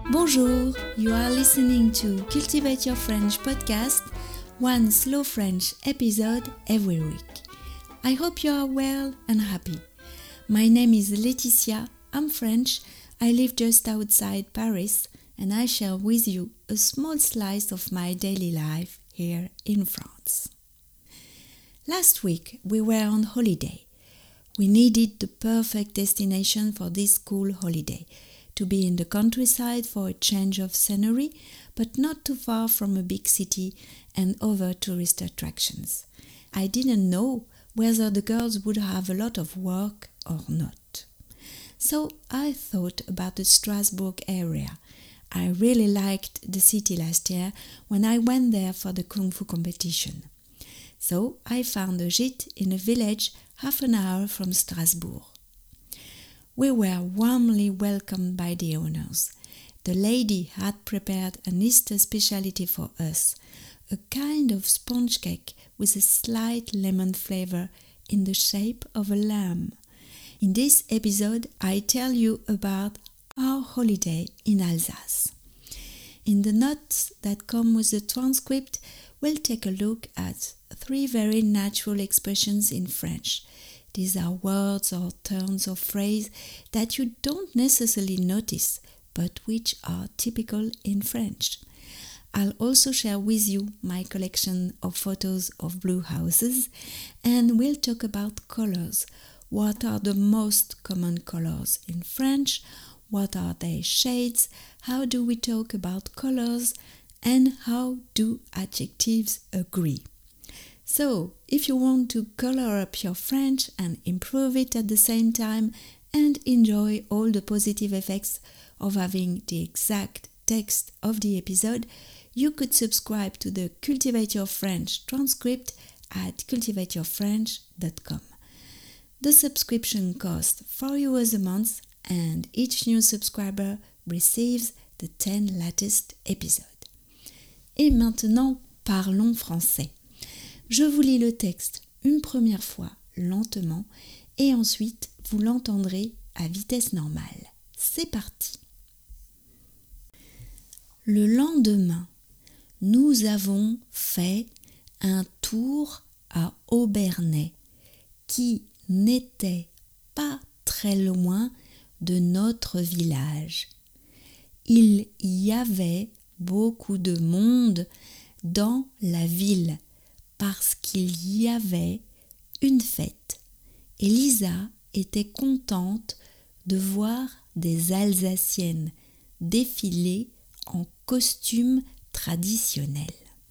Bonjour, you are listening to Cultivate Your French podcast, one slow French episode every week. I hope you are well and happy. My name is Laetitia, I'm French, I live just outside Paris and I share with you a small slice of my daily life here in France. Last week we were on holiday. We needed the perfect destination for this school holiday, to be in the countryside for a change of scenery, but not too far from a big city and other tourist attractions. I didn't know whether the girls would have a lot of work or not. So I thought about the Strasbourg area. I really liked the city last year when I went there for the Kung Fu competition. So I found a gîte in a village half an hour from Strasbourg. We were warmly welcomed by the owners. The lady had prepared an Easter specialty for us, a kind of sponge cake with a slight lemon flavor in the shape of a lamb. In this episode, I tell you about our holiday in Alsace. In the notes that come with the transcript, we'll take a look at 3 very natural expressions in French. These are words or turns of phrase that you don't necessarily notice, but which are typical in French. I'll also share with you my collection of photos of blue houses, and we'll talk about colors. What are the most common colors in French? What are their shades? How do we talk about colors? And how do adjectives agree? So, if you want to color up your French and improve it at the same time and enjoy all the positive effects of having the exact text of the episode, you could subscribe to the Cultivate Your French transcript at cultivateyourfrench.com. The subscription costs €4 a month and each new subscriber receives the 10 latest episodes. Et maintenant, parlons français. Je vous lis le texte une première fois lentement et ensuite vous l'entendrez à vitesse normale. C'est parti. Le lendemain, nous avons fait un tour à Obernai qui n'était pas très loin de notre village. Il y avait beaucoup de monde dans la ville parce qu'il y avait une fête. Et Lisa était contente de voir des Alsaciennes défiler en costume traditionnel.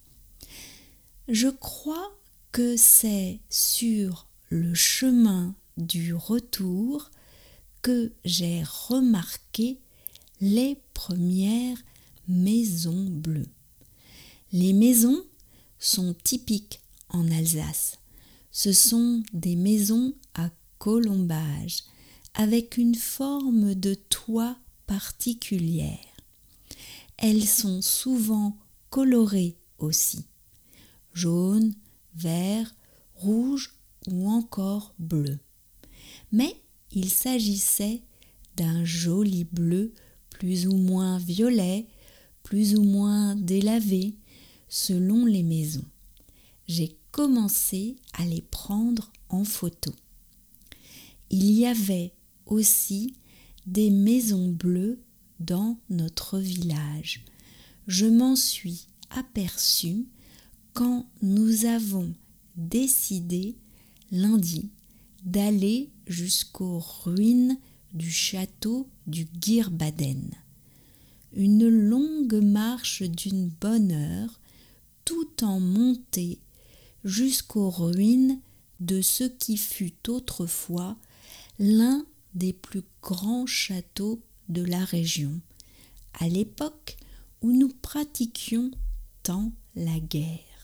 Je crois que c'est sur le chemin du retour que j'ai remarqué les premières maisons bleues. Les maisons sont typiques en Alsace. Ce sont des maisons à colombage avec une forme de toit particulière. Elles sont souvent colorées aussi, jaune, vert, rouge ou encore bleu. Mais il s'agissait d'un joli bleu plus ou moins violet, plus ou moins délavé, selon les maisons. J'ai commencé à les prendre en photo. Il y avait aussi des maisons bleues dans notre village. Je m'en suis aperçue quand nous avons décidé lundi d'aller jusqu'aux ruines du château du Gierbaden. Une longue marche d'une bonne heure, tout en montée jusqu'aux ruines de ce qui fut autrefois l'un des plus grands châteaux de la région, à l'époque où nous pratiquions tant la guerre.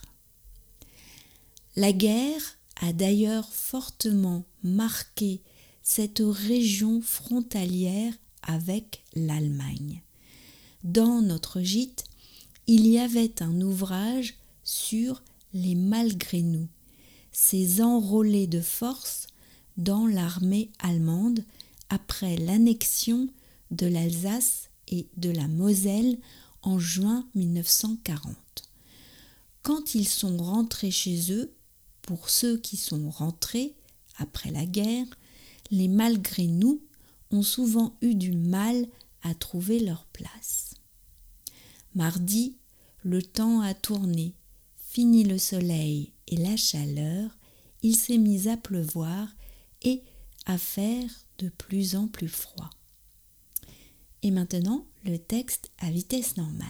La guerre a d'ailleurs fortement marqué cette région frontalière avec l'Allemagne. Dans notre gîte, il y avait un ouvrage sur les malgré nous, ces enrôlés de force dans l'armée allemande après l'annexion de l'Alsace et de la Moselle en juin 1940. Quand ils sont rentrés chez eux, pour ceux qui sont rentrés après la guerre, les malgré nous ont souvent eu du mal à trouver leur place. Mardi, le temps a tourné, fini le soleil et la chaleur, il s'est mis à pleuvoir et à faire de plus en plus froid. Et maintenant, le texte à vitesse normale.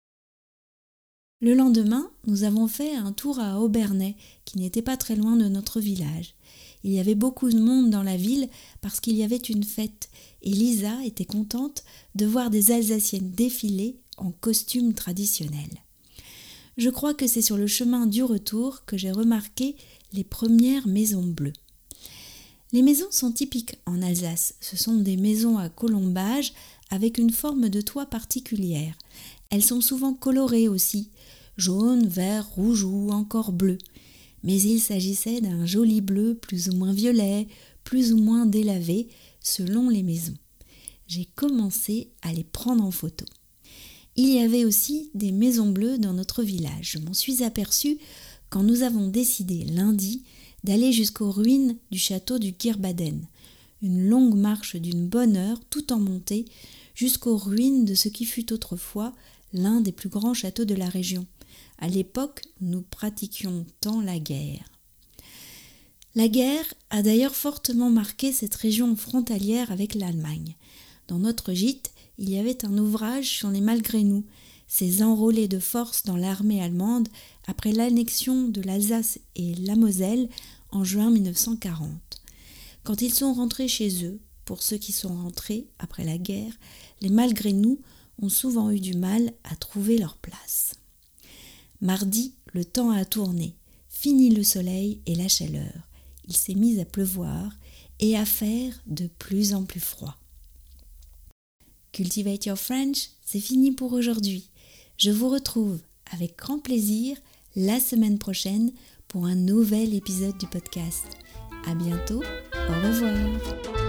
Le lendemain, nous avons fait un tour à Obernai, qui n'était pas très loin de notre village. Il y avait beaucoup de monde dans la ville parce qu'il y avait une fête et Lisa était contente de voir des Alsaciennes défiler en costume traditionnel. Je crois que c'est sur le chemin du retour que j'ai remarqué les premières maisons bleues. Les maisons sont typiques en Alsace. Ce sont des maisons à colombage avec une forme de toit particulière. Elles sont souvent colorées aussi, jaune, vert, rouge ou encore bleu. Mais il s'agissait d'un joli bleu plus ou moins violet, plus ou moins délavé, selon les maisons. J'ai commencé à les prendre en photo. Il y avait aussi des maisons bleues dans notre village. Je m'en suis aperçue quand nous avons décidé lundi d'aller jusqu'aux ruines du château du Kirbaden. Une longue marche d'une bonne heure, tout en montée, jusqu'aux ruines de ce qui fut autrefois l'un des plus grands châteaux de la région. À l'époque, nous pratiquions tant la guerre. La guerre a d'ailleurs fortement marqué cette région frontalière avec l'Allemagne. Dans notre gîte, il y avait un ouvrage sur les malgré nous, ces enrôlés de force dans l'armée allemande après l'annexion de l'Alsace et la Moselle en juin 1940. Quand ils sont rentrés chez eux, pour ceux qui sont rentrés après la guerre, les malgré nous ont souvent eu du mal à trouver leur place. Mardi, le temps a tourné, fini le soleil et la chaleur. Il s'est mis à pleuvoir et à faire de plus en plus froid. Cultivate Your French, c'est fini pour aujourd'hui. Je vous retrouve avec grand plaisir la semaine prochaine pour un nouvel épisode du podcast. À bientôt, au revoir.